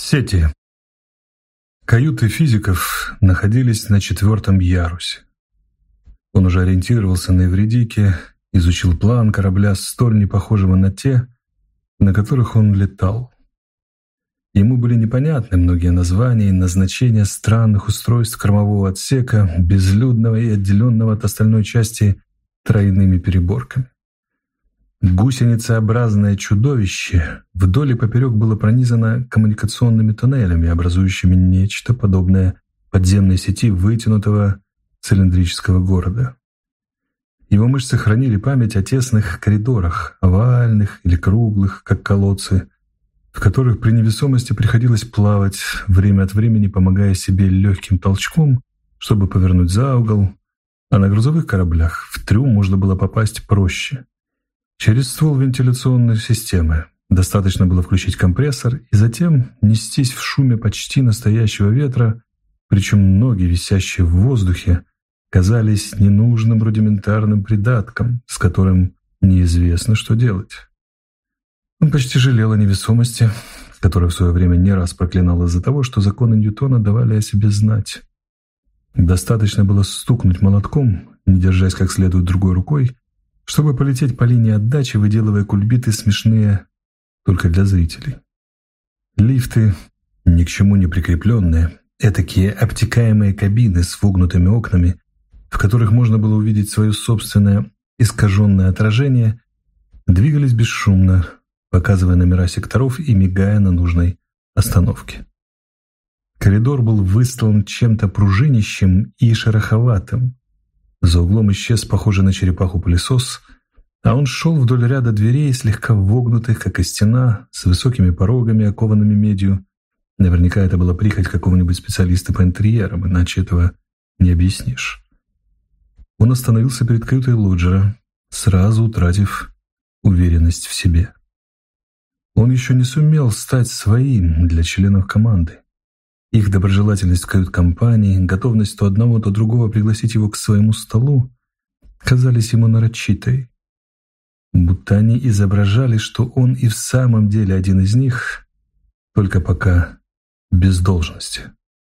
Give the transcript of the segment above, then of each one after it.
Сети. Каюты физиков находились на 4-м ярусе. Он уже ориентировался на Эвридике, изучил план корабля, столь непохожего на те, на которых он летал. Ему были непонятны многие названия и назначения странных устройств кормового отсека, безлюдного и отделенного от остальной части тройными переборками. Гусеницеобразное чудовище вдоль и поперек было пронизано коммуникационными туннелями, образующими нечто подобное подземной сети вытянутого цилиндрического города. Его мышцы хранили память о тесных коридорах, овальных или круглых, как колодцы, в которых при невесомости приходилось плавать, время от времени помогая себе легким толчком, чтобы повернуть за угол, а на грузовых кораблях в трюм можно было попасть проще. Через ствол вентиляционной системы достаточно было включить компрессор и затем нестись в шуме почти настоящего ветра, причем ноги, висящие в воздухе, казались ненужным рудиментарным придатком, с которым неизвестно, что делать. Он почти жалел о невесомости, которую в свое время не раз проклинал из-за того, что законы Ньютона давали о себе знать. Достаточно было стукнуть молотком, не держась как следует другой рукой, чтобы полететь по линии отдачи, выделывая кульбиты смешные только для зрителей. Лифты, ни к чему не прикрепленные, этакие обтекаемые кабины с вогнутыми окнами, в которых можно было увидеть свое собственное искаженное отражение, двигались бесшумно, показывая номера секторов и мигая на нужной остановке. Коридор был выстлан чем-то пружинищем и шероховатым. За углом исчез похожий на черепаху пылесос, а он шел вдоль ряда дверей, слегка вогнутых, как и стена, с высокими порогами, окованными медью. Наверняка это была прихоть какого-нибудь специалиста по интерьерам, иначе этого не объяснишь. Он остановился перед каютой Лоджера, сразу утратив уверенность в себе. Он еще не сумел стать своим для членов команды. Их доброжелательность в кают-компании, готовность то одного, то другого пригласить его к своему столу казались ему нарочитой. Будто они изображали, что он и в самом деле один из них, только пока без должности.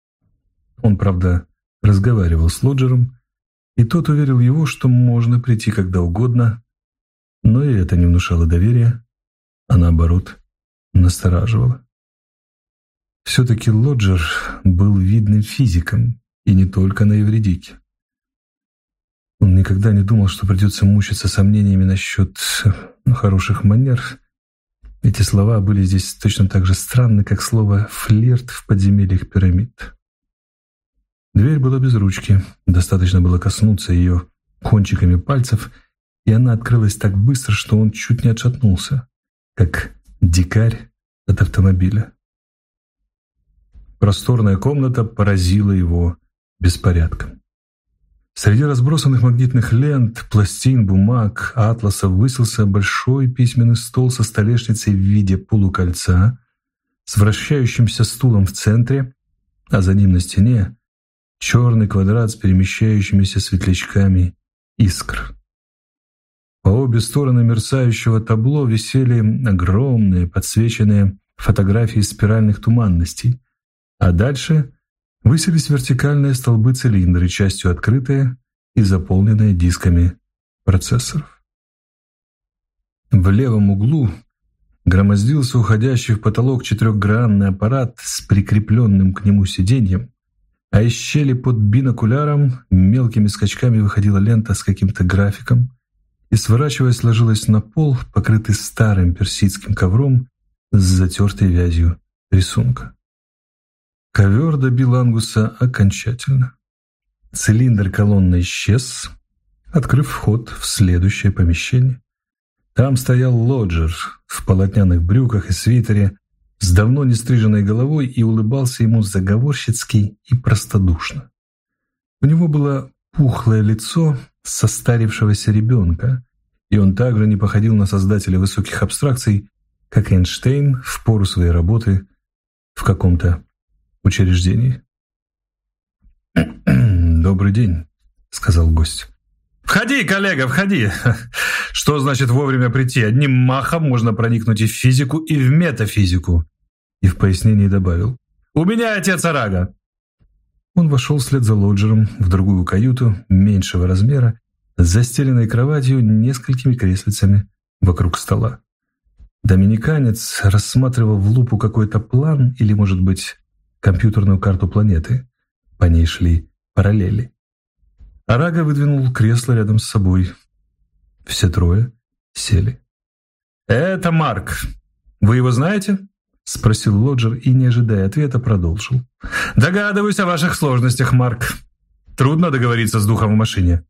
Он, правда, разговаривал с Лоджером, и тот уверил его, что можно прийти когда угодно, но и это не внушало доверия, а наоборот настораживало. Все-таки Лоджер был видным физиком, и не только на Эвридике. Он никогда не думал, что придется мучиться сомнениями насчет хороших манер. Эти слова были здесь точно так же странны, как слово «флирт» в подземельях пирамид. Дверь была без ручки, достаточно было коснуться ее кончиками пальцев, и она открылась так быстро, что он чуть не отшатнулся, как дикарь от автомобиля. Просторная комната поразила его беспорядком. Среди разбросанных магнитных лент, пластин, бумаг, атласов высился большой письменный стол со столешницей в виде полукольца, с вращающимся стулом в центре, а за ним на стене черный квадрат с перемещающимися светлячками искр. По обе стороны мерцающего табло висели огромные подсвеченные фотографии спиральных туманностей, а дальше высились вертикальные столбы-цилиндры, частью открытые и заполненные дисками процессоров. В левом углу громоздился уходящий в потолок четырехгранный аппарат с прикрепленным к нему сиденьем, а из щели под бинокуляром мелкими скачками выходила лента с каким-то графиком и, сворачиваясь, ложилась на пол, покрытый старым персидским ковром с затертой вязью рисунка. Ковер добил Ангуса окончательно. Цилиндр колонны исчез, открыв вход в следующее помещение. Там стоял Лоджер в полотняных брюках и свитере, с давно не стриженной головой, и улыбался ему заговорщицки и простодушно. У него было пухлое лицо состарившегося ребенка, и он также не походил на создателя высоких абстракций, как Эйнштейн в пору своей работы в каком-то учреждении. «Добрый день», — сказал гость. «Входи, коллега, входи! Что значит вовремя прийти? Одним махом можно проникнуть и в физику, и в метафизику. и в пояснении добавил: «У меня отец Арага». Он вошел вслед за Лоджером в другую каюту меньшего размера, с застеленной кроватью, несколькими креслицами вокруг стола. Доминиканец рассматривал в лупу какой-то план или, может быть, компьютерную карту планеты. По ней шли параллели. Арага выдвинул кресло рядом с собой. Все трое сели. «Это Марк. Вы его знаете?» — спросил Лоджер и, не ожидая ответа, продолжил. «Догадываюсь о ваших сложностях, Марк. Трудно договориться с духом в машине».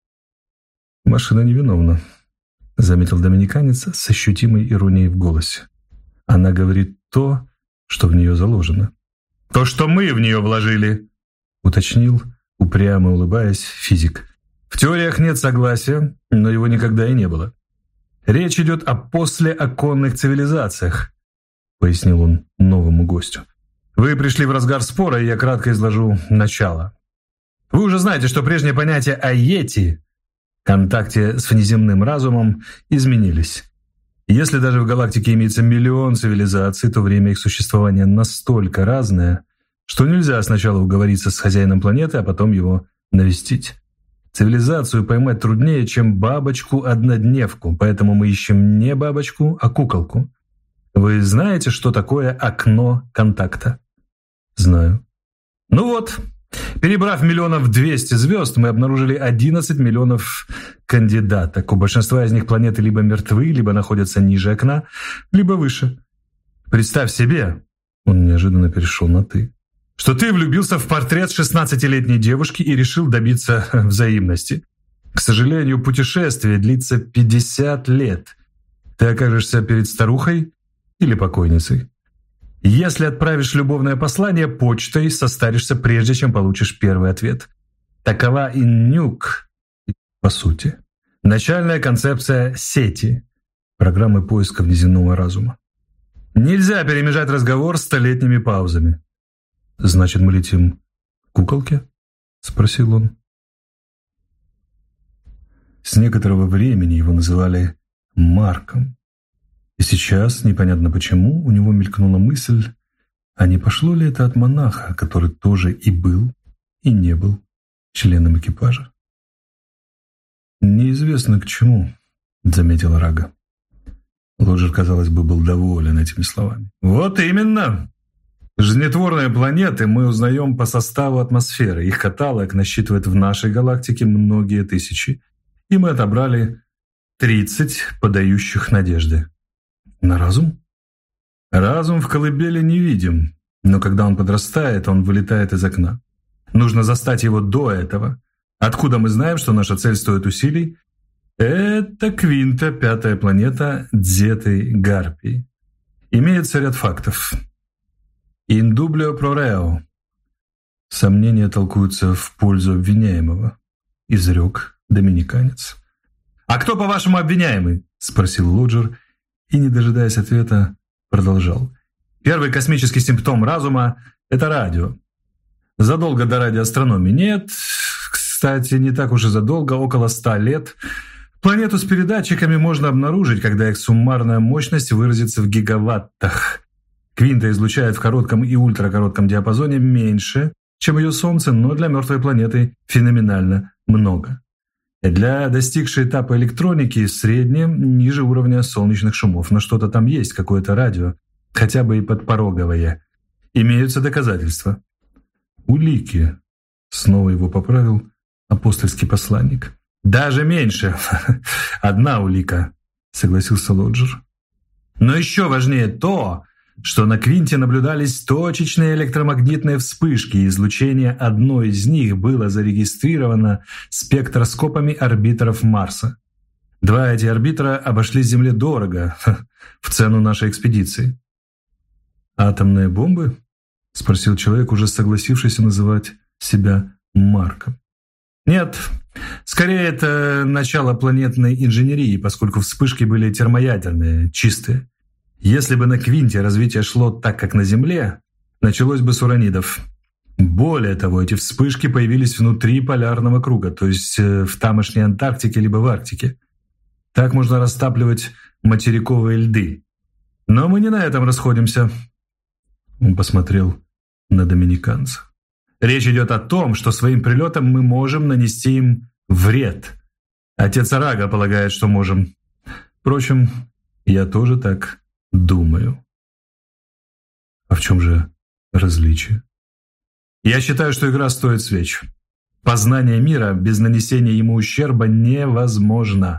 «Машина невиновна», — заметил доминиканец с ощутимой иронией в голосе. «Она говорит то, что в нее заложено». «То, что мы в нее вложили», — уточнил, упрямо улыбаясь, физик. «В теориях нет согласия, но его никогда и не было. Речь идет о послеоконных цивилизациях», — пояснил он новому гостю. «Вы пришли в разгар спора, и я кратко изложу начало. Вы уже знаете, что прежние понятия о Йети, контакте с внеземным разумом, изменились. Если даже в галактике имеется миллион цивилизаций, то время их существования настолько разное, что нельзя сначала уговориться с хозяином планеты, а потом его навестить. Цивилизацию поймать труднее, чем бабочку-однодневку, поэтому мы ищем не бабочку, а куколку. Вы знаете, что такое окно контакта?» «Знаю». «Ну вот, перебрав 200 000 звезд, мы обнаружили 11 миллионов кандидаток. У большинства из них планеты либо мертвы, либо находятся ниже окна, либо выше. Представь себе», — он неожиданно перешел на «ты», «что ты влюбился в портрет 16-летней девушки и решил добиться взаимности. К сожалению, путешествие длится 50 лет. Ты окажешься перед старухой или покойницей. Если отправишь любовное послание почтой, состаришься прежде, чем получишь первый ответ. Такова иннюк, по сути. Начальная концепция сети, программы поиска внеземного разума. Нельзя перемежать разговор столетними паузами». «Значит, мы летим к куколке?» — спросил он. С некоторого времени его называли Марком. И сейчас, непонятно почему, у него мелькнула мысль, а не пошло ли это от монаха, который тоже и был, и не был членом экипажа. «Неизвестно к чему», — заметил Арага. Лоджер, казалось бы, был доволен этими словами. «Вот именно! Жизнетворные планеты мы узнаем по составу атмосферы. Их каталог насчитывает в нашей галактике многие тысячи. И мы отобрали 30 подающих надежды». «На разум?» «Разум в колыбели не видим, но когда он подрастает, он вылетает из окна. Нужно застать его до этого. Откуда мы знаем, что наша цель стоит усилий? Это Квинта, 5-я планета Дзеты Гарпии. Имеется ряд фактов. Индублио про рео». «Сомнения толкуются в пользу обвиняемого», — изрек доминиканец. «А кто, по-вашему, обвиняемый?» — спросил Лоджер и, не дожидаясь ответа, продолжал. «Первый космический симптом разума — это радио. Задолго до радиоастрономии нет. Кстати, не так уж и задолго, около 100 лет. Планету с передатчиками можно обнаружить, когда их суммарная мощность выразится в гигаваттах. Квинта излучает в коротком и ультракоротком диапазоне меньше, чем ее Солнце, но для мертвой планеты феноменально много. Для достигшей этапа электроники среднее ниже уровня солнечных шумов, но что-то там есть, какое-то радио, хотя бы и подпороговое. Имеются доказательства». «Улики», — снова его поправил апостольский посланник. «Даже меньше. Одна улика», — согласился Лоджер. «Но еще важнее то, что на Квинте наблюдались точечные электромагнитные вспышки, и излучение одной из них было зарегистрировано спектроскопами орбитеров Марса. 2 эти орбитера обошлись Земле дорого, в цену нашей экспедиции». «Атомные бомбы?» — спросил человек, уже согласившийся называть себя Марком. «Нет, скорее это начало планетной инженерии, поскольку вспышки были термоядерные, чистые. Если бы на Квинте развитие шло так, как на Земле, началось бы с уранидов. Более того, эти вспышки появились внутри полярного круга, то есть в тамошней Антарктике либо в Арктике. Так можно растапливать материковые льды. Но мы не на этом расходимся». Он посмотрел на доминиканцев. «Речь идет о том, что своим прилетом мы можем нанести им вред. Отец Арага полагает, что можем. Впрочем, я тоже так думаю». «А в чем же различие?» «Я считаю, что игра стоит свеч. Познание мира без нанесения ему ущерба невозможно».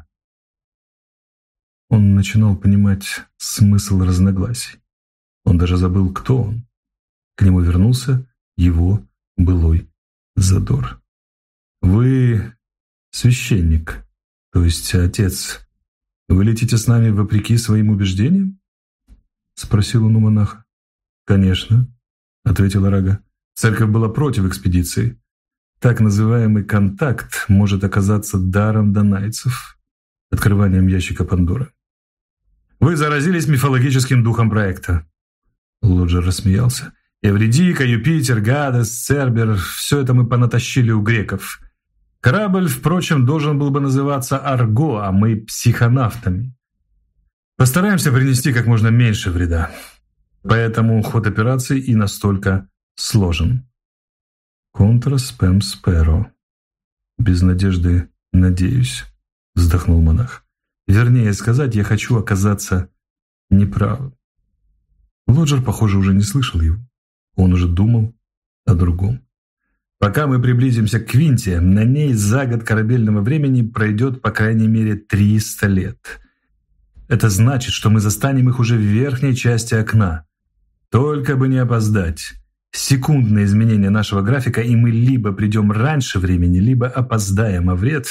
Он начинал понимать смысл разногласий. Он даже забыл, кто он. К нему вернулся его былой задор. «Вы священник, то есть отец. Вы летите с нами вопреки своим убеждениям?» — спросил он у монаха. «Конечно», — ответил Арага. «Церковь была против экспедиции. Так называемый контакт может оказаться даром донайцев, открыванием ящика Пандоры». «Вы заразились мифологическим духом проекта». Лоджер рассмеялся. «Эвридика, Юпитер, Гадес, Цербер — все это мы понатащили у греков. Корабль, впрочем, должен был бы называться Арго, а мы — психонавтами. Постараемся принести как можно меньше вреда. Поэтому ход операции и настолько сложен». «Контра спэм сперо. Без надежды надеюсь», — вздохнул монах. «Вернее сказать, я хочу оказаться неправым». Лоджер, похоже, уже не слышал его. Он уже думал о другом. «Пока мы приблизимся к Квинте, на ней за год корабельного времени пройдет по крайней мере 300 лет. Это значит, что мы застанем их уже в верхней части окна. Только бы не опоздать. Секундное изменение нашего графика, и мы либо придем раньше времени, либо опоздаем, а вред...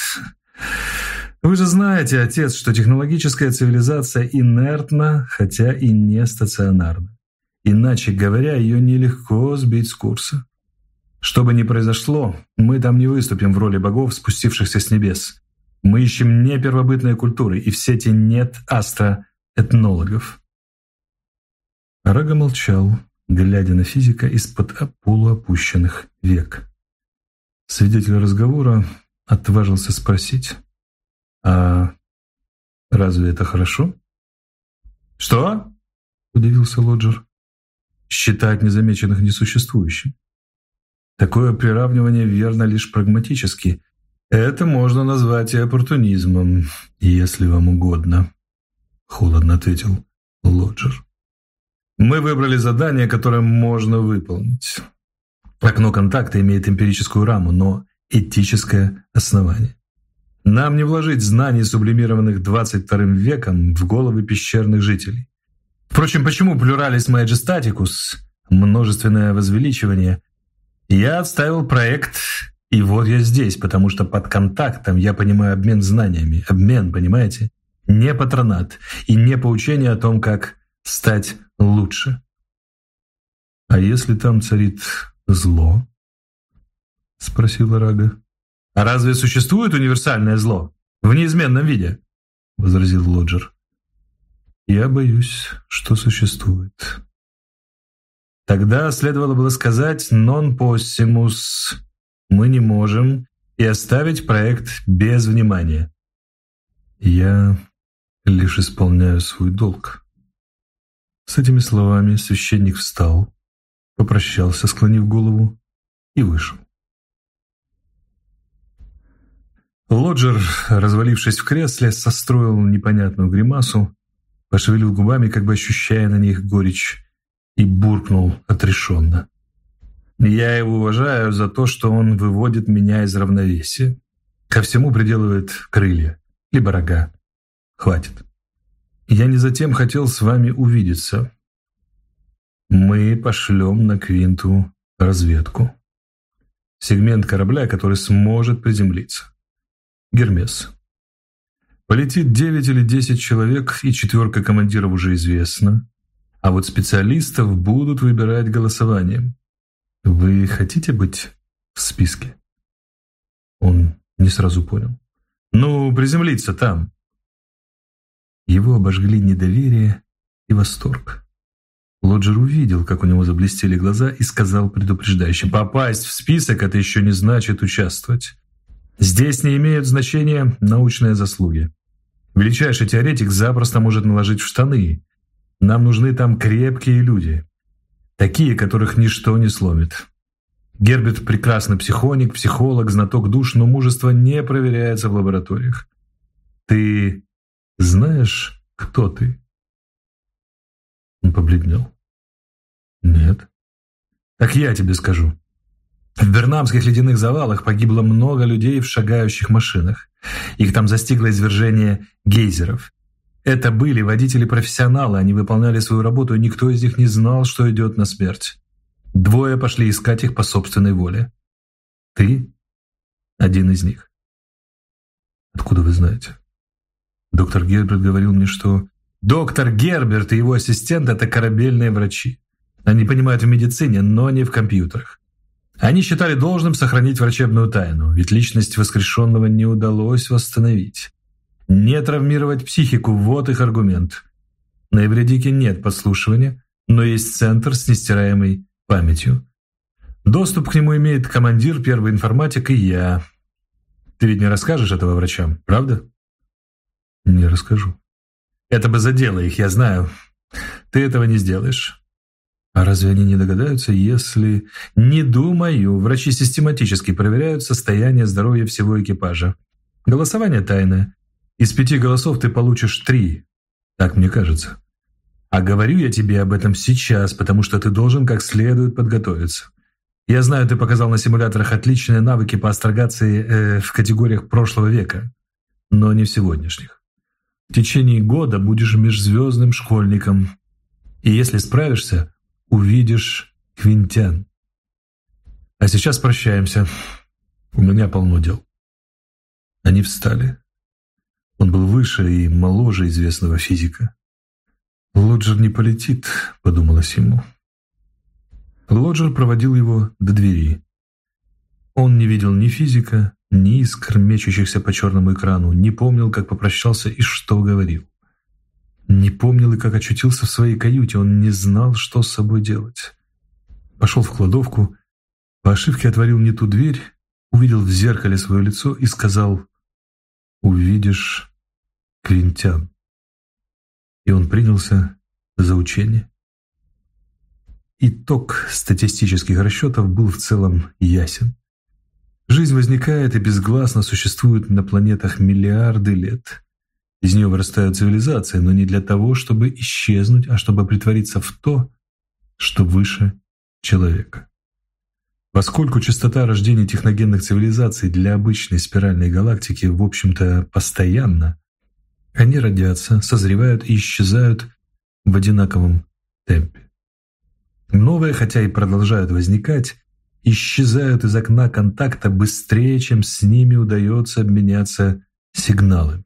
Вы же знаете, отец, что технологическая цивилизация инертна, хотя и не стационарна. Иначе говоря, ее нелегко сбить с курса. Что бы ни произошло, мы там не выступим в роли богов, спустившихся с небес. Мы ищем не первобытные культуры, и в сети нет астроэтнологов». Арага молчал, глядя на физика из-под полуопущенных век. Свидетель разговора отважился спросить: «А разве это хорошо?» «Что?» — удивился Лоджер. «Считать незамеченных несуществующим. Такое приравнивание верно лишь прагматически. Это можно назвать и оппортунизмом, если вам угодно», — холодно ответил Лоджер. «Мы выбрали задание, которое можно выполнить. Окно контакта имеет эмпирическую раму, но этическое основание. Нам не вложить знаний, сублимированных 22 веком, в головы пещерных жителей. Впрочем, почему плюралис маджестатикус, множественное возвеличивание? Я отставил проект, и вот я здесь, потому что под контактом я понимаю обмен знаниями. Обмен, понимаете? Не патронат и не поучение о том, как стать лучше». «А если там царит зло?» — спросил Арага. «А разве существует универсальное зло в неизменном виде?» — возразил Лоджер. «Я боюсь, что существует». «Тогда следовало было сказать «non possumus». Мы не можем, и оставить проект без внимания». «Я лишь исполняю свой долг». С этими словами священник встал, попрощался, склонив голову, и вышел. Лоджер, развалившись в кресле, состроил непонятную гримасу, пошевелил губами, как бы ощущая на них горечь, и буркнул отрешенно: «Я его уважаю за то, что он выводит меня из равновесия. Ко всему приделывает крылья, либо рога. Хватит. Я не затем хотел с вами увидеться. Мы пошлем на Квинту разведку. Сегмент корабля, который сможет приземлиться. Гермес. Полетит 9 или 10 человек, и 4 командиров уже известна. А вот специалистов будут выбирать голосованием. Вы хотите быть в списке?» Он не сразу понял. «Ну, приземлиться там». Его обожгли недоверие и восторг. Лоджер увидел, как у него заблестели глаза, и сказал предупреждающе: «Попасть в список — это еще не значит участвовать. Здесь не имеют значения научные заслуги. Величайший теоретик запросто может наложить в штаны. Нам нужны там крепкие люди. Такие, которых ничто не сломит. Герберт прекрасный психоник, психолог, знаток душ, но мужество не проверяется в лабораториях. Ты знаешь, кто ты? Он побледнел. Нет. Так я тебе скажу. В Бернамских ледяных завалах погибло много людей в шагающих машинах. Их там застигло извержение гейзеров. Это были водители-профессионалы, они выполняли свою работу, и никто из них не знал, что идет на смерть. 2 пошли искать их по собственной воле. Ты один из них. Откуда вы знаете? Доктор Герберт говорил мне, что... Доктор Герберт и его ассистент — это корабельные врачи. Они понимают в медицине, но не в компьютерах. Они считали должным сохранить врачебную тайну, ведь личность воскрешенного не удалось восстановить. Не травмировать психику – вот их аргумент. На Эвредике нет подслушивания, но есть центр с нестираемой памятью. Доступ к нему имеет командир, первый информатик и я. Ты ведь не расскажешь этого врачам, правда? Не расскажу. Это бы задело их, я знаю. Ты этого не сделаешь. А разве они не догадаются, если... Не думаю. Врачи систематически проверяют состояние здоровья всего экипажа. Голосование тайное. Из 5 голосов ты получишь 3. Так мне кажется. А говорю я тебе об этом сейчас, потому что ты должен как следует подготовиться. Я знаю, ты показал на симуляторах отличные навыки по астрогации в категориях прошлого века, но не в сегодняшних. В течение года будешь межзвездным школьником. И если справишься, увидишь Квинтян. А сейчас прощаемся. У меня полно дел. Они встали. Он был выше и моложе известного физика. «Лоджер не полетит», — подумалось ему. Лоджер проводил его до двери. Он не видел ни физика, ни искр, мечущихся по черному экрану, не помнил, как попрощался и что говорил. Не помнил и как очутился в своей каюте, он не знал, что с собой делать. Пошел в кладовку, по ошибке отворил не ту дверь, увидел в зеркале свое лицо и сказал: «Увидишь Квинтян». И он принялся за учение. Итог статистических расчетов был в целом ясен. Жизнь возникает и безгласно существует на планетах миллиарды лет. Из нее вырастают цивилизации, но не для того, чтобы исчезнуть, а чтобы притвориться в то, что выше человека. Поскольку частота рождения техногенных цивилизаций для обычной спиральной галактики, в общем-то, постоянна, они родятся, созревают и исчезают в одинаковом темпе. Новые, хотя и продолжают возникать, исчезают из окна контакта быстрее, чем с ними удается обменяться сигналами.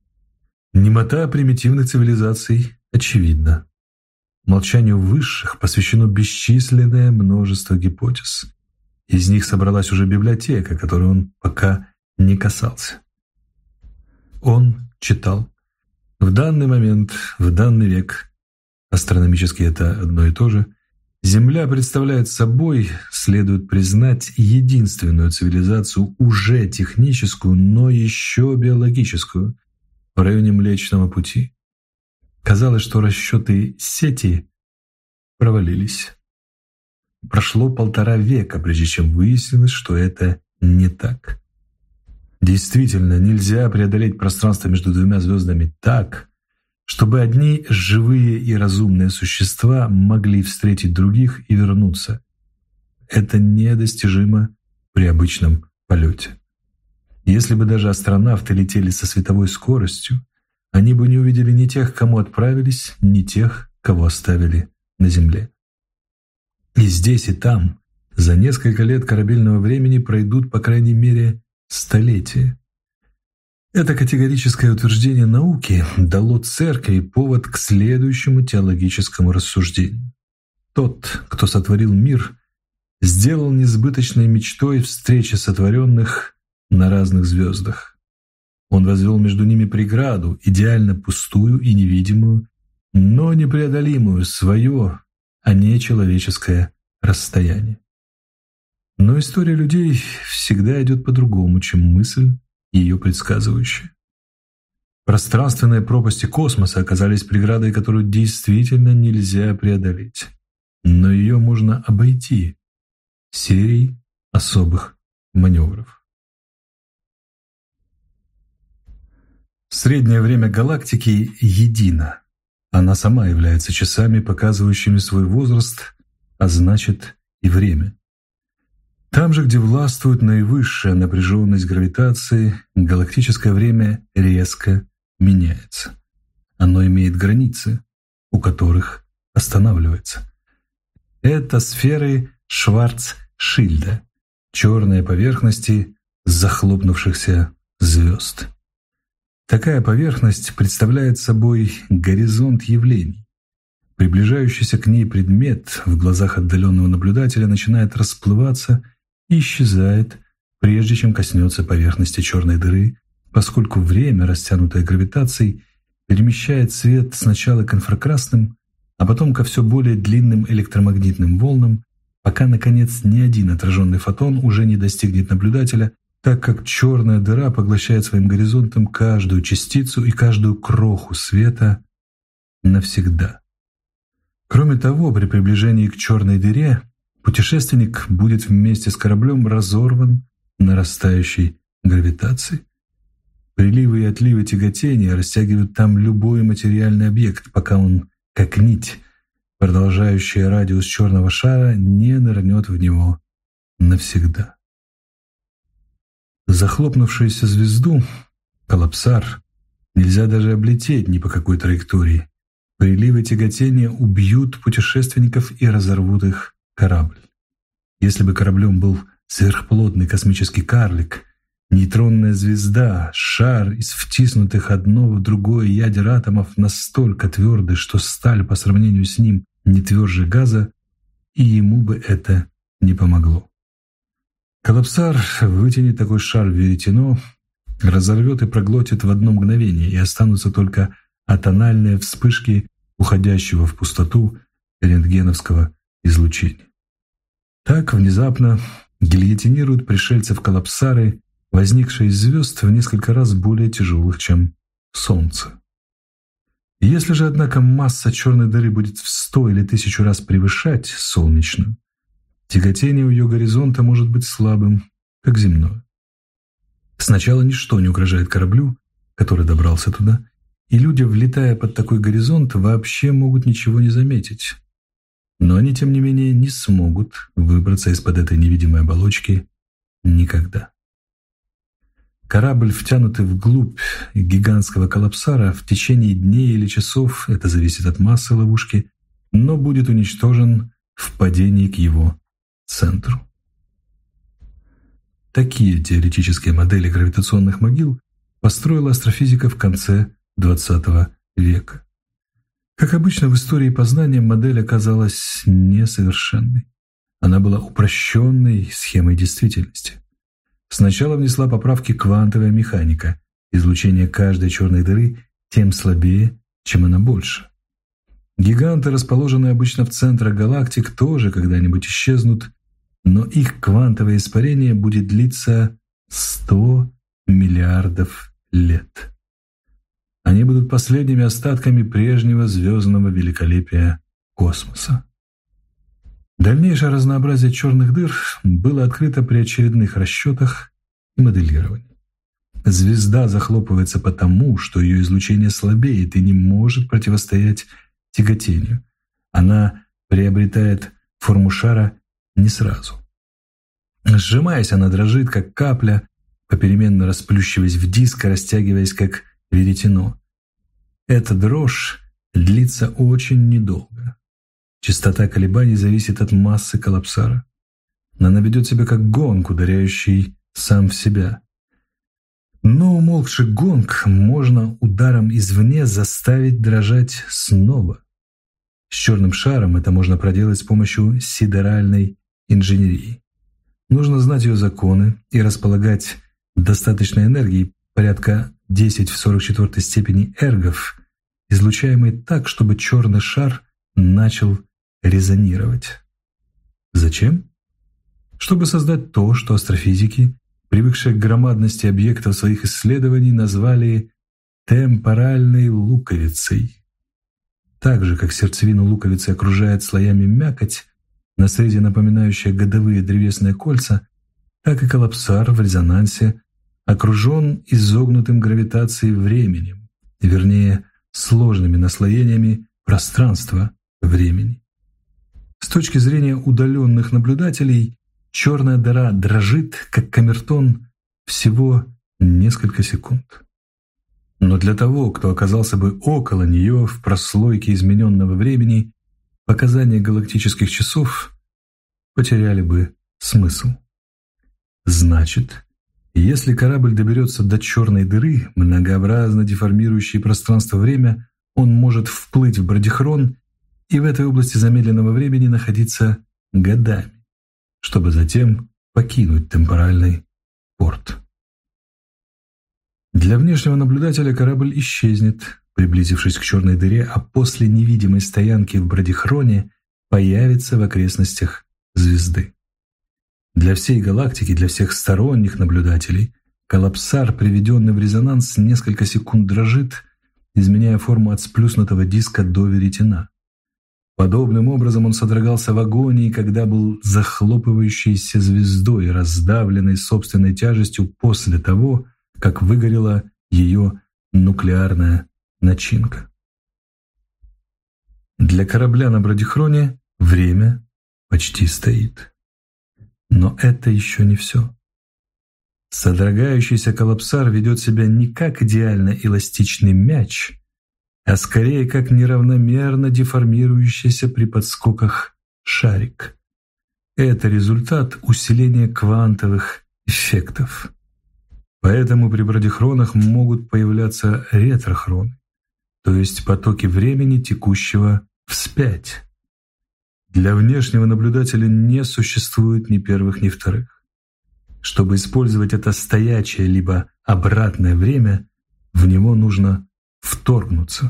Немота примитивных цивилизаций очевидна. Молчанию высших посвящено бесчисленное множество гипотез. Из них собралась уже библиотека, которой он пока не касался. Он читал. В данный момент, в данный век, астрономически это одно и то же, Земля представляет собой, следует признать, единственную цивилизацию, уже техническую, но еще биологическую, в районе Млечного Пути. Казалось, что расчеты сети провалились. Прошло 1,5 века, прежде чем выяснилось, что это не так. Действительно, нельзя преодолеть пространство между 2 звездами так, чтобы одни живые и разумные существа могли встретить других и вернуться. Это недостижимо при обычном полете. Если бы даже астронавты летели со световой скоростью, они бы не увидели ни тех, к кому отправились, ни тех, кого оставили на Земле. И здесь, и там за несколько лет корабельного времени пройдут, по крайней мере, столетия. Это категорическое утверждение науки дало церкви повод к следующему теологическому рассуждению. Тот, кто сотворил мир, сделал несбыточной мечтой встречи сотворенных на разных звездах. Он возвел между ними преграду, идеально пустую и невидимую, но непреодолимую, свое, а не человеческое расстояние. Но история людей всегда идет по-другому, чем мысль, ее предсказывающая. Пространственные пропасти космоса оказались преградой, которую действительно нельзя преодолеть. но ее можно обойти серией особых маневров. Среднее время галактики едино. Она сама является часами, показывающими свой возраст, а значит и время. Там же, где властвует наивысшая напряженность гравитации, галактическое время резко меняется. Оно имеет границы, у которых останавливается. Это сферы Шварцшильда, черные поверхности захлопнувшихся звезд. Такая поверхность представляет собой горизонт явлений. Приближающийся к ней предмет в глазах отдаленного наблюдателя начинает расплываться и исчезает, прежде чем коснется поверхности черной дыры, поскольку время, растянутое гравитацией, перемещает свет сначала к инфракрасным, а потом ко все более длинным электромагнитным волнам, пока, наконец, ни один отраженный фотон уже не достигнет наблюдателя, так как черная дыра поглощает своим горизонтом каждую частицу и каждую кроху света навсегда. Кроме того, при приближении к черной дыре путешественник будет вместе с кораблем разорван нарастающей гравитацией. Приливы и отливы тяготения растягивают там любой материальный объект, пока он, как нить, продолжающая радиус черного шара, не нырнет в него навсегда. Захлопнувшуюся звезду, коллапсар, нельзя даже облететь ни по какой траектории. Приливы тяготения убьют путешественников и разорвут их корабль. Если бы кораблем был сверхплотный космический карлик, нейтронная звезда, шар из втиснутых одно в другое ядер атомов настолько твердый, что сталь по сравнению с ним не тверже газа, и ему бы это не помогло. Коллапсар вытянет такой шар в веретено, разорвет и проглотит в одно мгновение, и останутся только атональные вспышки уходящего в пустоту рентгеновского излучения. Так внезапно гильотинируют пришельцев коллапсары, возникшие из звезд в несколько раз более тяжелых, чем Солнце. Если же, однако, масса черной дыры будет в 100 или 1000 раз превышать солнечную, тяготение у ее горизонта может быть слабым, как земное. Сначала ничто не угрожает кораблю, который добрался туда, и люди, влетая под такой горизонт, вообще могут ничего не заметить. Но они, тем не менее, не смогут выбраться из-под этой невидимой оболочки никогда. Корабль, втянутый вглубь гигантского коллапсара, в течение дней или часов, это зависит от массы ловушки, но будет уничтожен в падении к его центру. Такие теоретические модели гравитационных могил построила астрофизика в конце XX века. Как обычно в истории познания, модель оказалась несовершенной. Она была упрощенной схемой действительности. Сначала внесла поправки квантовая механика. Излучение каждой черной дыры тем слабее, чем она больше. Гиганты, расположенные обычно в центрах галактик, тоже когда-нибудь исчезнут, но их квантовое испарение будет длиться 100 миллиардов лет. Они будут последними остатками прежнего звездного великолепия космоса. Дальнейшее разнообразие черных дыр было открыто при очередных расчетах и моделировании. Звезда захлопывается потому, что ее излучение слабеет и не может противостоять тяготению. Она приобретает форму шара не сразу. Сжимаясь, она дрожит, как капля, попеременно расплющиваясь в диск и растягиваясь, как веретено. Эта дрожь длится очень недолго. Частота колебаний зависит от массы коллапсара. Она ведет себя как гонг, ударяющий сам в себя. Но умолкший гонг можно ударом извне заставить дрожать снова. С черным шаром это можно проделать с помощью сидеральной инженерии. Нужно знать ее законы и располагать достаточной энергией, порядка 10 в 44 степени эргов, излучаемой так, чтобы черный шар начал резонировать. Зачем? Чтобы создать то, что астрофизики, привыкшие к громадности объектов своих исследований, назвали темпоральной луковицей. Так же, как сердцевину луковицы окружает слоями мякоть, на срезе напоминающая годовые древесные кольца, так и коллапсар в резонансе окружен изогнутым гравитацией временем, вернее, сложными наслоениями пространства-времени. С точки зрения удаленных наблюдателей, черная дыра дрожит, как камертон, всего несколько секунд. Но для того, кто оказался бы около нее в прослойке измененного времени, показания галактических часов потеряли бы смысл. Значит, если корабль доберется до черной дыры, многообразно деформирующей пространство-время, он может вплыть в Бродихрон и в этой области замедленного времени находиться годами, чтобы затем покинуть темпоральный порт. Для внешнего наблюдателя корабль исчезнет, приблизившись к черной дыре, а после невидимой стоянки в Бродихроне появится в окрестностях звезды. Для всей галактики, для всех сторонних наблюдателей, коллапсар, приведенный в резонанс, несколько секунд дрожит, изменяя форму от сплюснутого диска до веретена. Подобным образом он содрогался в агонии, когда был захлопывающейся звездой, раздавленной собственной тяжестью после того, как выгорела ее нуклеарная начинка. Для корабля на Бродихроне время почти стоит. Но это еще не все. Содрогающийся коллапсар ведет себя не как идеально эластичный мяч, а скорее как неравномерно деформирующийся при подскоках шарик. Это результат усиления квантовых эффектов. Поэтому при бродихронах могут появляться ретрохроны, то есть потоки времени, текущего вспять. Для внешнего наблюдателя не существует ни первых, ни вторых. Чтобы использовать это стоячее либо обратное время, в него нужно вторгнуться.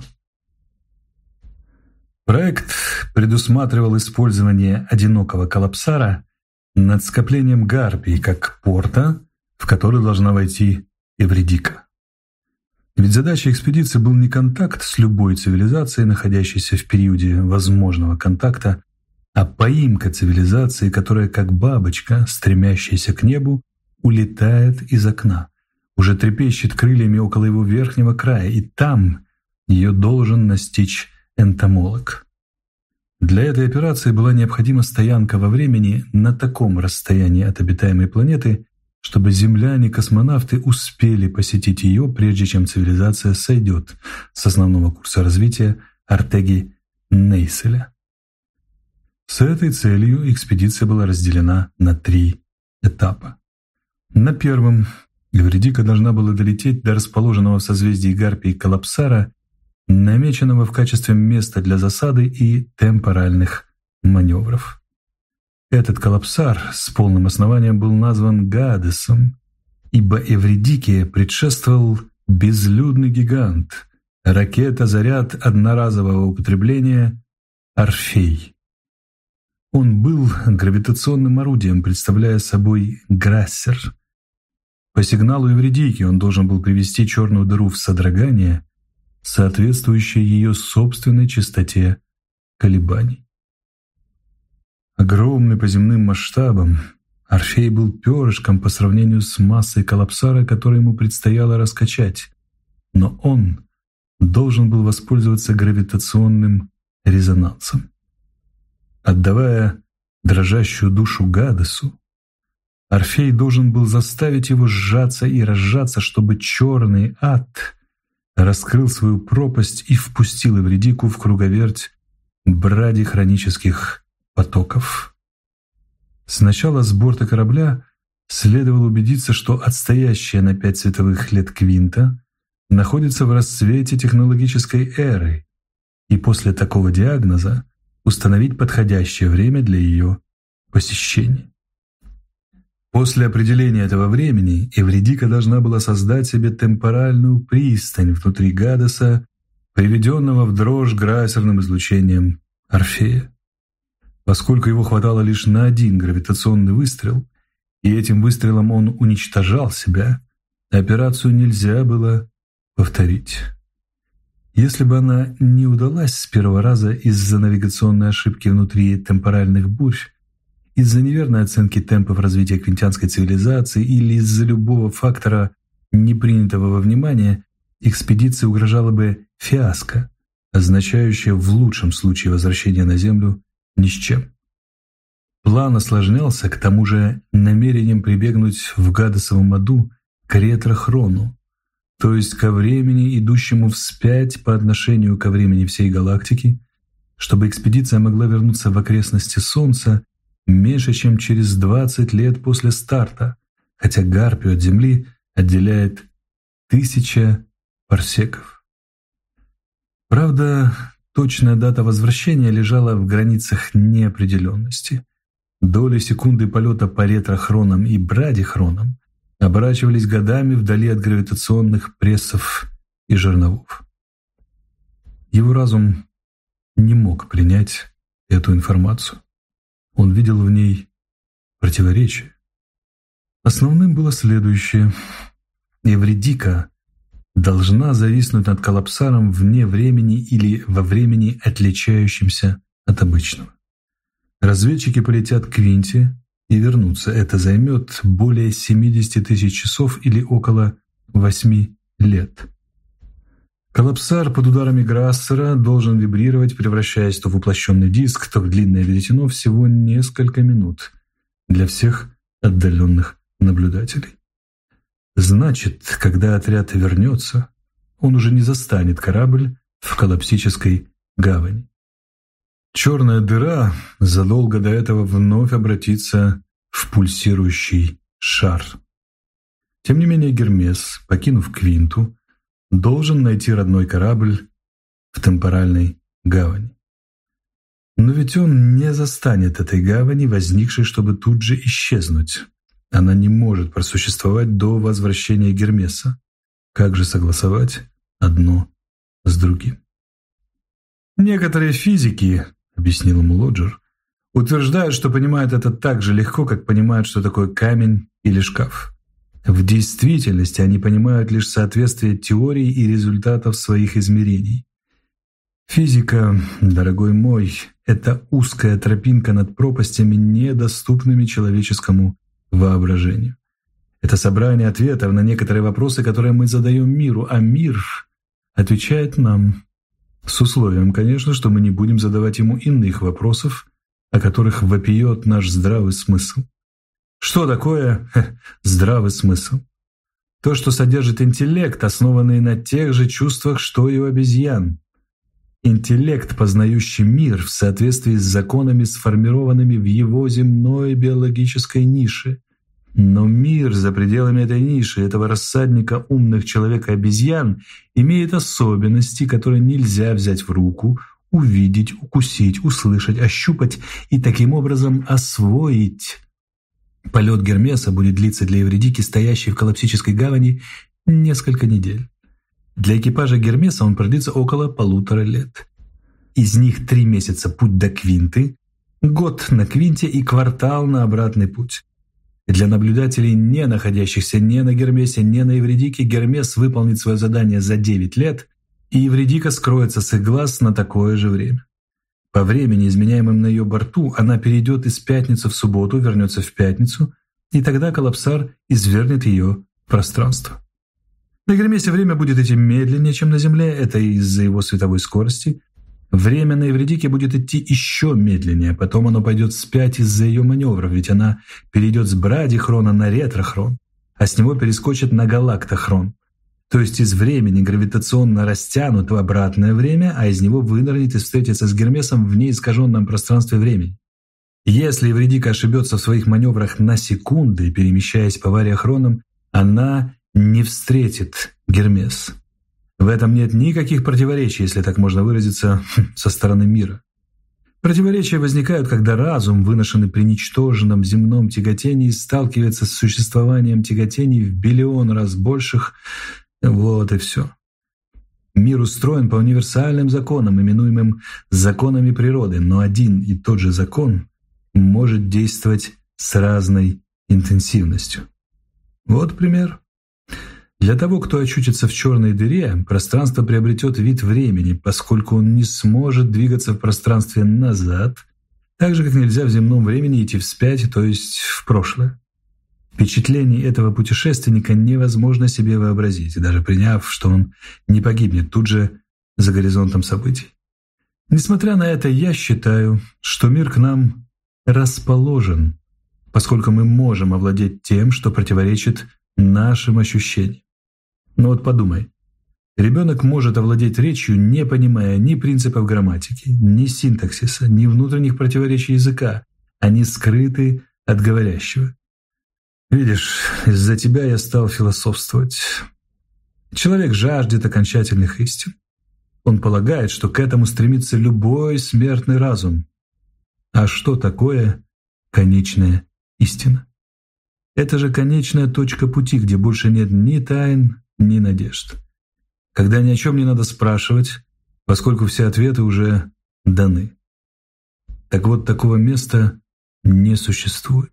Проект предусматривал использование одинокого коллапсара над скоплением Гарпий как порта, в который должна войти Эвредика. Ведь задачей экспедиции был не контакт с любой цивилизацией, находящейся в периоде возможного контакта, а поимка цивилизации, которая, как бабочка, стремящаяся к небу, улетает из окна, уже трепещет крыльями около его верхнего края, и там ее должен настичь энтомолог. Для этой операции была необходима стоянка во времени на таком расстоянии от обитаемой планеты, чтобы земляне-космонавты успели посетить ее, прежде чем цивилизация сойдет с основного курса развития Артеги-Нейселя. С этой целью экспедиция была разделена на 3 этапа. На первом Эвредика должна была долететь до расположенного в созвездии Гарпии коллапсара, намеченного в качестве места для засады и темпоральных маневров. Этот коллапсар с полным основанием был назван Гадесом, ибо Эвредике предшествовал безлюдный гигант, ракета-заряд одноразового употребления «Орфей». Он был гравитационным орудием, представляя собой Грассер. По сигналу Эвредики он должен был привести черную дыру в содрогание, соответствующее ее собственной частоте колебаний. Огромный по земным масштабам, Орфей был перышком по сравнению с массой коллапсара, который ему предстояло раскачать, но он должен был воспользоваться гравитационным резонансом. Отдавая дрожащую душу Гадесу, Орфей должен был заставить его сжаться и разжаться, чтобы черный ад раскрыл свою пропасть и впустил Эвредику в круговерть брадихронических потоков. Сначала с борта корабля следовало убедиться, что отстоящая на 5 световых лет квинта находится в расцвете технологической эры, и после такого диагноза установить подходящее время для ее посещения. После определения этого времени Эвредика должна была создать себе темпоральную пристань внутри Гадеса, приведенного в дрожь грассерным излучением Орфея. Поскольку его хватало лишь на 1 гравитационный выстрел, и этим выстрелом он уничтожал себя, операцию нельзя было повторить. Если бы она не удалась с первого раза из-за навигационной ошибки внутри темпоральных бурь, из-за неверной оценки темпов развития квинтианской цивилизации или из-за любого фактора, не принятого во внимание, экспедиции угрожала бы фиаско, означающее в лучшем случае возвращение на Землю ни с чем. План осложнялся к тому же намерением прибегнуть в Гадесовом аду к ретрохрону, то есть ко времени, идущему вспять по отношению ко времени всей галактики, чтобы экспедиция могла вернуться в окрестности Солнца меньше, чем через 20 лет после старта, хотя Гарпию от Земли отделяет 1000 парсеков. Правда, точная дата возвращения лежала в границах неопределенности. Доли секунды полета по ретрохронам и брадихронам оборачивались годами вдали от гравитационных прессов и жерновов. Его разум не мог принять эту информацию. Он видел в ней противоречие. Основным было следующее. Эвредика должна зависнуть над Калапсаром вне времени или во времени, отличающемся от обычного. Разведчики полетят к Квинте и вернутся. Это займет более 70 тысяч часов или около 8 лет. Калапсар под ударами Грассера должен вибрировать, превращаясь то в воплощенный диск, то в длинное веретено всего несколько минут для всех отдаленных наблюдателей. Значит, когда отряд вернется, он уже не застанет корабль в коллапсической гавани. Черная дыра задолго до этого вновь обратится в пульсирующий шар. Тем не менее Гермес, покинув Квинту, должен найти родной корабль в темпоральной гавани. Но ведь он не застанет этой гавани, возникшей, чтобы тут же исчезнуть. Она не может просуществовать до возвращения Гермеса. Как же согласовать одно с другим? Некоторые физики, объяснил ему Лоджер, утверждают, что понимают это так же легко, как понимают, что такое камень или шкаф. В действительности они понимают лишь соответствие теорий и результатов своих измерений. Физика, дорогой мой, это узкая тропинка над пропастями, недоступными человеческому воображению. Это собрание ответов на некоторые вопросы, которые мы задаем миру, а мир отвечает нам. С условием, конечно, что мы не будем задавать ему иных вопросов, о которых вопиет наш здравый смысл. Что такое здравый смысл? То, что содержит интеллект, основанный на тех же чувствах, что и у обезьян. Интеллект, познающий мир в соответствии с законами, сформированными в его земной биологической нише. Но мир за пределами этой ниши, этого рассадника умных человек и обезьян, имеет особенности, которые нельзя взять в руку, увидеть, укусить, услышать, ощупать и таким образом освоить. Полет Гермеса будет длиться для Эвредики, стоящей в коллапсической гавани, несколько недель. Для экипажа Гермеса он продлится около 1,5 лет. Из них 3 месяца путь до Квинты, год на Квинте и квартал на обратный путь. Для наблюдателей, не находящихся ни на Гермесе, ни на Эвредике, Гермес выполнит свое задание за 9 лет, и Эвредика скроется с их глаз на такое же время. По времени, изменяемым на ее борту, она перейдет из пятницы в субботу, вернется в пятницу, и тогда Калапсар извергнет ее в пространство. На Гермесе время будет идти медленнее, чем на Земле, это из-за его световой скорости. Время на Эвредике будет идти еще медленнее, потом оно пойдет вспять из-за ее маневров, ведь она перейдет с брадихрона на ретрохрон, а с него перескочит на галактохрон. То есть из времени гравитационно растянут в обратное время, а из него вынырнет и встретится с Гермесом в неискаженном пространстве времени. Если Эвредика ошибется в своих маневрах на секунды, перемещаясь по вариохронам, она не встретит Гермес. В этом нет никаких противоречий, если так можно выразиться, со стороны мира. Противоречия возникают, когда разум, выношенный при ничтожном земном тяготении, сталкивается с существованием тяготений в биллион раз больших. Вот и все. Мир устроен по универсальным законам, именуемым законами природы, но один и тот же закон может действовать с разной интенсивностью. Вот пример. Для того, кто очутится в черной дыре, пространство приобретет вид времени, поскольку он не сможет двигаться в пространстве назад, так же, как нельзя в земном времени идти вспять, то есть в прошлое. Впечатлений этого путешественника невозможно себе вообразить, даже приняв, что он не погибнет тут же за горизонтом событий. Несмотря на это, я считаю, что мир к нам расположен, поскольку мы можем овладеть тем, что противоречит нашим ощущениям. Но вот подумай, ребенок может овладеть речью, не понимая ни принципов грамматики, ни синтаксиса, ни внутренних противоречий языка. Они скрыты от говорящего. Видишь, из-за тебя я стал философствовать. Человек жаждет окончательных истин. Он полагает, что к этому стремится любой смертный разум. А что такое конечная истина? Это же конечная точка пути, где больше нет ни тайн, ни надежд. Когда ни о чем не надо спрашивать, поскольку все ответы уже даны. Так вот, такого места не существует.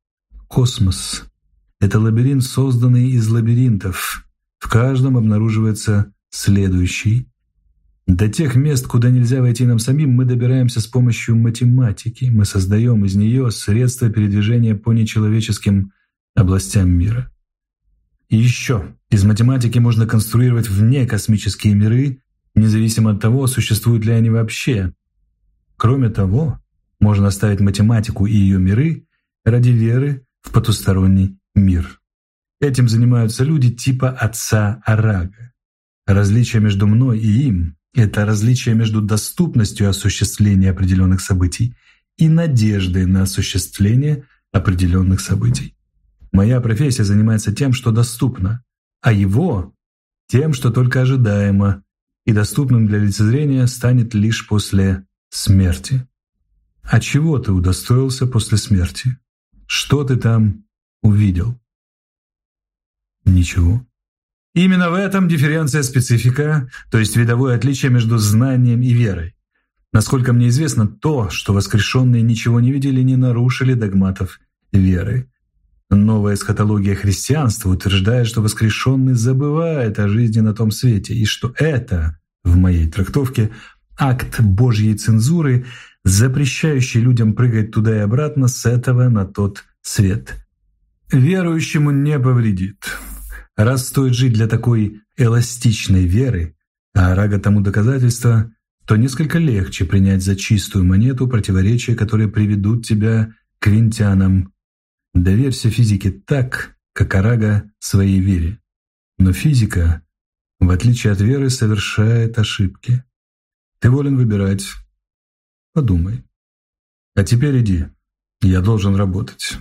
Космос — это лабиринт, созданный из лабиринтов. В каждом обнаруживается следующий. До тех мест, куда нельзя войти нам самим, мы добираемся с помощью математики. Мы создаем из нее средства передвижения по нечеловеческим областям мира. И еще, из математики можно конструировать внекосмические миры, независимо от того, существуют ли они вообще. Кроме того, можно оставить математику и ее миры ради веры в потусторонний мир. Этим занимаются люди типа отца Арага. Различие между мной и им — это различие между доступностью осуществления определенных событий и надеждой на осуществление определенных событий. Моя профессия занимается тем, что доступно, а его — тем, что только ожидаемо, и доступным для лицезрения станет лишь после смерти. А чего ты удостоился после смерти? Что ты там увидел? Ничего. Именно в этом дифференция специфика, то есть видовое отличие между знанием и верой. Насколько мне известно, то, что воскрешенные ничего не видели, не нарушили догматов веры. Новая эсхатология христианства утверждает, что воскрешенный забывает о жизни на том свете, и что это, в моей трактовке, акт Божьей цензуры, запрещающий людям прыгать туда и обратно с этого на тот свет. Верующему не повредит. Раз стоит жить для такой эластичной веры, а Арага тому доказательство, то несколько легче принять за чистую монету противоречия, которые приведут тебя к винтянам. Доверься физике так, как Арага своей вере. Но физика, в отличие от веры, совершает ошибки. Ты волен выбирать. Подумай. А теперь иди. Я должен работать.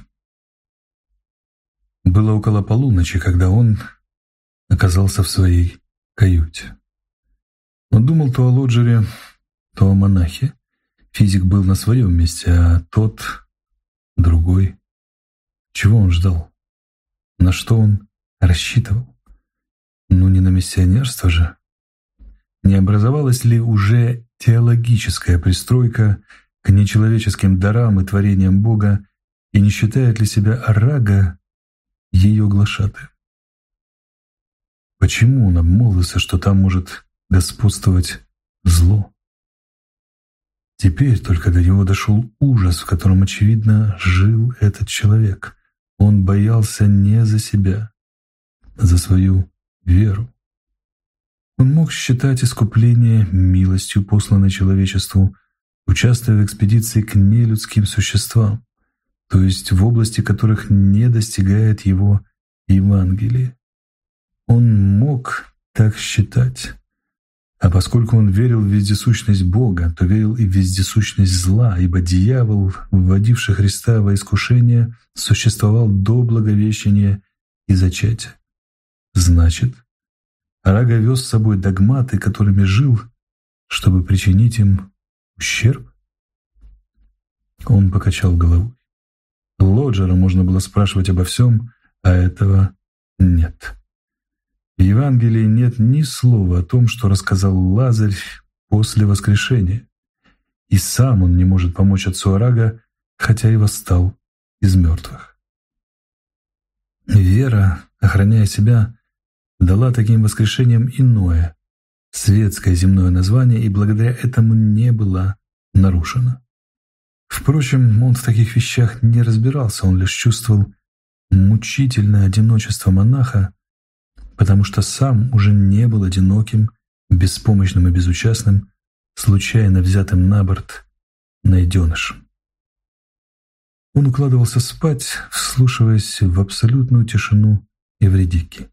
Было около полуночи, когда он оказался в своей каюте. Он думал то о Лоджере, то о монахе. Физик был на своем месте, а тот другой. Чего он ждал? На что он рассчитывал? Ну, не на миссионерство же. Не образовалась ли уже теологическая пристройка к нечеловеческим дарам и творениям Бога, и не считает ли себя Арага ее глашатаем? Почему он обмолвился, что там может господствовать зло? Теперь только до него дошел ужас, в котором, очевидно, жил этот человек. Он боялся не за себя, а за свою веру. Он мог считать искупление милостью, посланной человечеству, участвуя в экспедиции к нелюдским существам, то есть в области которых не достигает его Евангелие. Он мог так считать. А поскольку он верил в вездесущность Бога, то верил и в вездесущность зла, ибо дьявол, вводивший Христа во искушение, существовал до Благовещения и зачатия. Значит, Арага вез с собой догматы, которыми жил, чтобы причинить им ущерб? Он покачал головой. Лоджера можно было спрашивать обо всем, а этого нет. В Евангелии нет ни слова о том, что рассказал Лазарь после воскрешения. И сам он не может помочь отцу Арага, хотя и восстал из мертвых. Вера, охраняя себя, дала таким воскрешениям иное, светское земное название, и благодаря этому не была нарушена. Впрочем, он в таких вещах не разбирался, он лишь чувствовал мучительное одиночество монаха, потому что сам уже не был одиноким, беспомощным и безучастным, случайно взятым на борт найденышем. Он укладывался спать, вслушиваясь в абсолютную тишину Эвридики.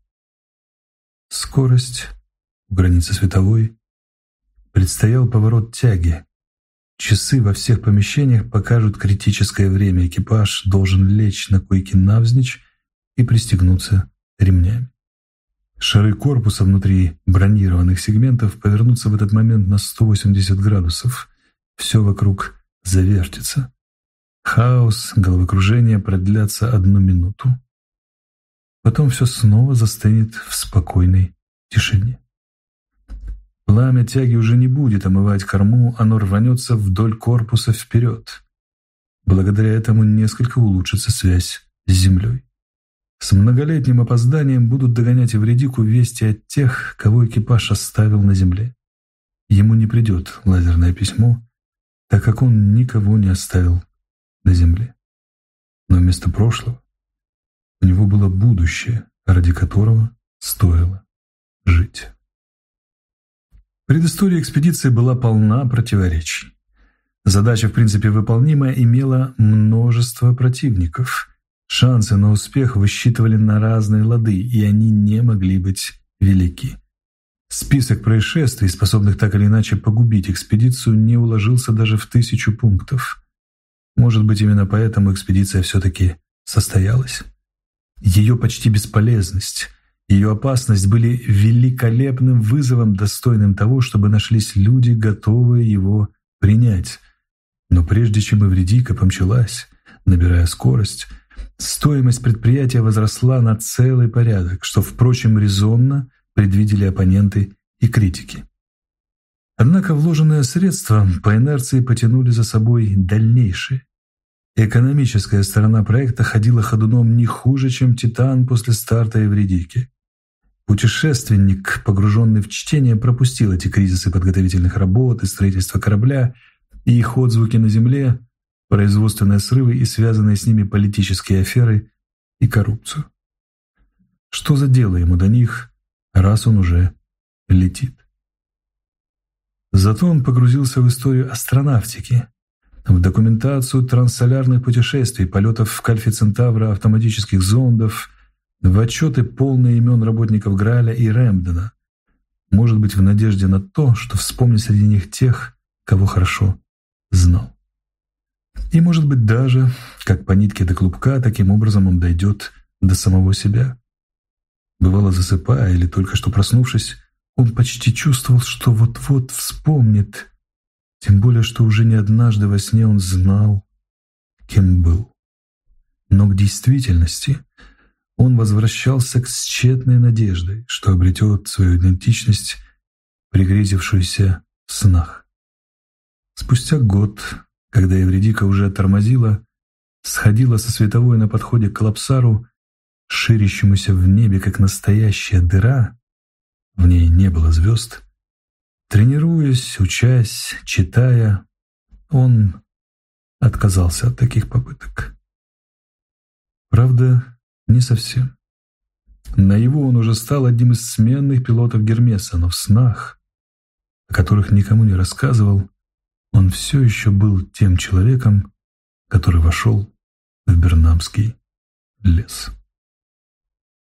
Скорость у границы световой, предстоял поворот тяги. Часы во всех помещениях покажут критическое время. Экипаж должен лечь на койке навзничь и пристегнуться ремнями. Шары корпуса внутри бронированных сегментов повернутся в этот момент на 180 градусов. Все вокруг завертится. Хаос, головокружение продлятся 1 минуту. Потом все снова застынет в спокойной тишине. Пламя тяги уже не будет омывать корму, оно рванется вдоль корпуса вперед. Благодаря этому несколько улучшится связь с землей. С многолетним опозданием будут догонять Эвридику вести от тех, кого экипаж оставил на земле. Ему не придет лазерное письмо, так как он никого не оставил на земле. Но вместо прошлого у него было будущее, ради которого стоило жить. Предыстория экспедиции была полна противоречий. Задача, в принципе, выполнимая, имела множество противников. Шансы на успех высчитывали на разные лады, и они не могли быть велики. Список происшествий, способных так или иначе погубить экспедицию, не уложился даже в 1000 пунктов. Может быть, именно поэтому экспедиция все-таки состоялась. Ее почти бесполезность, ее опасность были великолепным вызовом, достойным того, чтобы нашлись люди, готовые его принять. Но прежде чем Эвридика помчалась, набирая скорость, стоимость предприятия возросла на целый порядок, что, впрочем, резонно предвидели оппоненты и критики. Однако вложенные средства по инерции потянули за собой дальнейшие. Экономическая сторона проекта ходила ходуном не хуже, чем «Титан» после старта Эвридики. Путешественник, погруженный в чтение, пропустил эти кризисы подготовительных работ и строительства корабля, и их отзвуки на земле, производственные срывы и связанные с ними политические аферы и коррупцию. Что за дело ему до них, раз он уже летит? Зато он погрузился в историю астронавтики, в документацию транссолярных путешествий, полетов в Кальфе Центавра, автоматических зондов, в отчеты, полные имен работников Грааля и Рэмбдена, может быть, в надежде на то, что вспомнит среди них тех, кого хорошо знал. И, может быть, даже, как по нитке до клубка, таким образом он дойдет до самого себя. Бывало, засыпая или только что проснувшись, он почти чувствовал, что вот-вот вспомнит, тем более, что уже не однажды во сне он знал, кем был. Но к действительности он возвращался с тщетной надеждой, что обретет свою идентичность, пригрезившуюся в снах. Спустя год, когда Эвридика уже тормозила, сходила со световой на подходе к Клапсару, ширящемуся в небе, как настоящая дыра, в ней не было звезд, тренируясь, учась, читая, он отказался от таких попыток. Правда, не совсем. Наяву он уже стал одним из сменных пилотов Гермеса, но в снах, о которых никому не рассказывал, он все еще был тем человеком, который вошел в Бернамский лес.